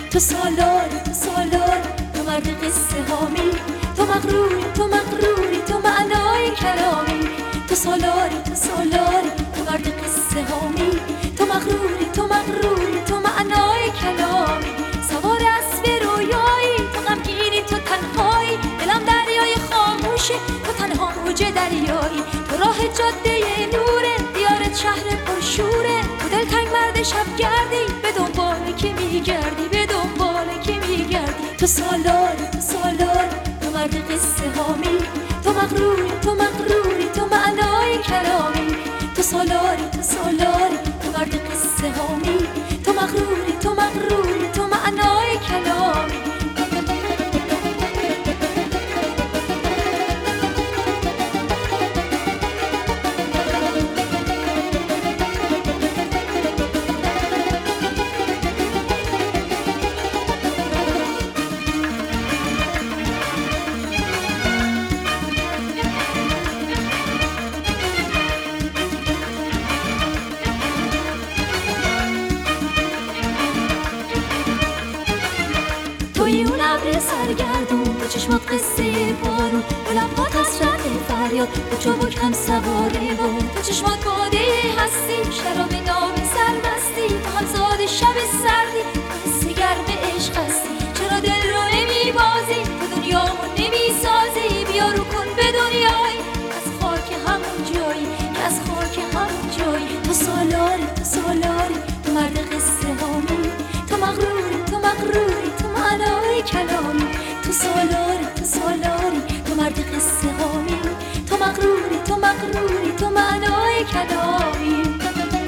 تو سالاری تو سالاری تو مرد قصه هامی، تو مغروری تو مغروری تو معنای کلامی. تو سالاری تو سالاری تو مرد قصه هامی، تو مغروری تو مغروری تو معنای کلامی. سوار اسب رویایی تو غمگینی تو تنهایی، دلم دریای خاموشه تو تنها موج دریایی. تو راه جاده نوره دیارت شهر پرشوره، تو دلتنگ مرد شبگردی به دنبال که میگردی، به دنبال که میگردی. تو سالاری تو سالاری تو مرد قصه هامی، تو مغروری تو مغروری تو معنای کلامی. تو سالاری تو سالاری تو مرد قصه هامی، تو مغروری تو مغروری تو معنای کلامی. توی اون ابر سرگردون با چشمات قصه بارون، با لبات حسرت فریاد با چابک هم سواره بود. تو چشمات باده هستی شراب نام سرمستی، تو همزاد شب سردی تو حس گرم عشق هستی. چرا دل رو نمیبازی تو دنیامو نمیسازی، بیا رو کن به دنیایی از خاک همون جایی، که از خاک همون جایی. تو سالاری تو سالاری تو مرد قصه هامی، تو مغروری تو مغروری تو معنای کلامی. تو سالاری تو سالاری تو مرد قصه هامی، تو مغروری تو مغروری تو معنای کلامی.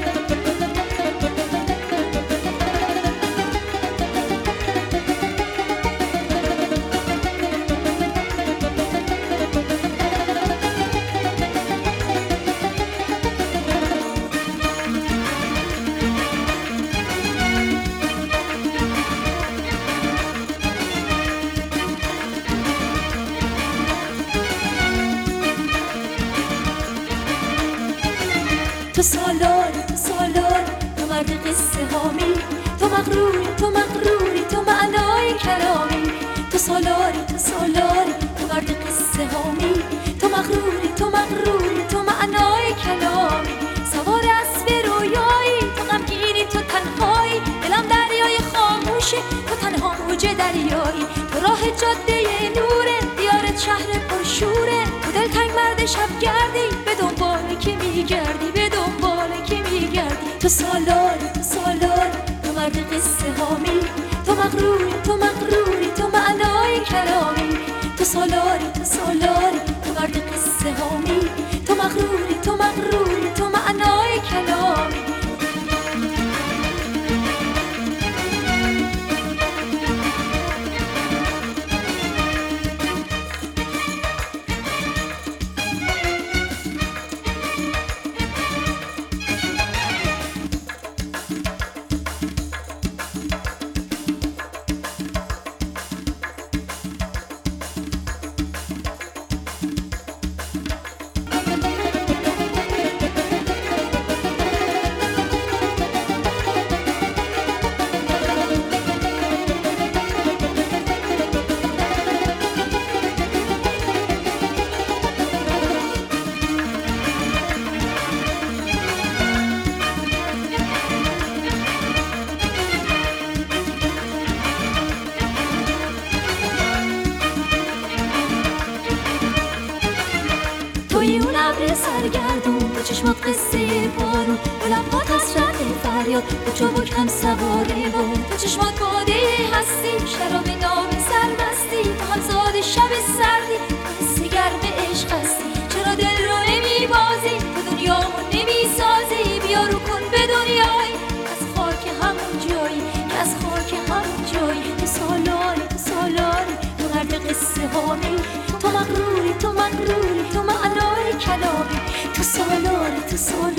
تو سالاری تو سالاری تو مرد قصه هامی، تو مغروری تو مغروری تو معنای کلامی. تو سالاری تو سالاری تو مرد قصه هامی، تو مغروری تو مغروری تو معنای کلامی. سوار اسب رویایی تو غمگینی تو تنهایی، دلم دریای خاموشه تو تنها موج دریایی. تو راه جاده نوره دیارت شهر پرشوره، تو دلتنگ مرد شبگردی به دنبال که میگردی، به دنبال که میگردی. تو سالاری تو سالاری تو مرد قصه هامی، تو مغروری تو مغروری تو معنای کلامی. تو سالاری تو سالاری تو مرد قصه هامی، تو مغروری تو مغروری تو معنای کلامی. توی اون ابر سرگردون با چشمات قصه بارون، با لبات حسرت فریاد با چابک هم سواره بود. تو چشمات باده هستی شراب نام سرمستی، تو همزاد شب سردی تو حس گرم عشق هستی. چرا دل رو نمیبازی تو دنیامو نمیسازی، بیا رو کن به دنیایی از خاک همون جایی، که از خاک همون جایی. تو سالاری تو سالاری تو مرد قصه هامی، تو مغروری تو مغروری تو معنای کلامی. تو سالاری تو سالاری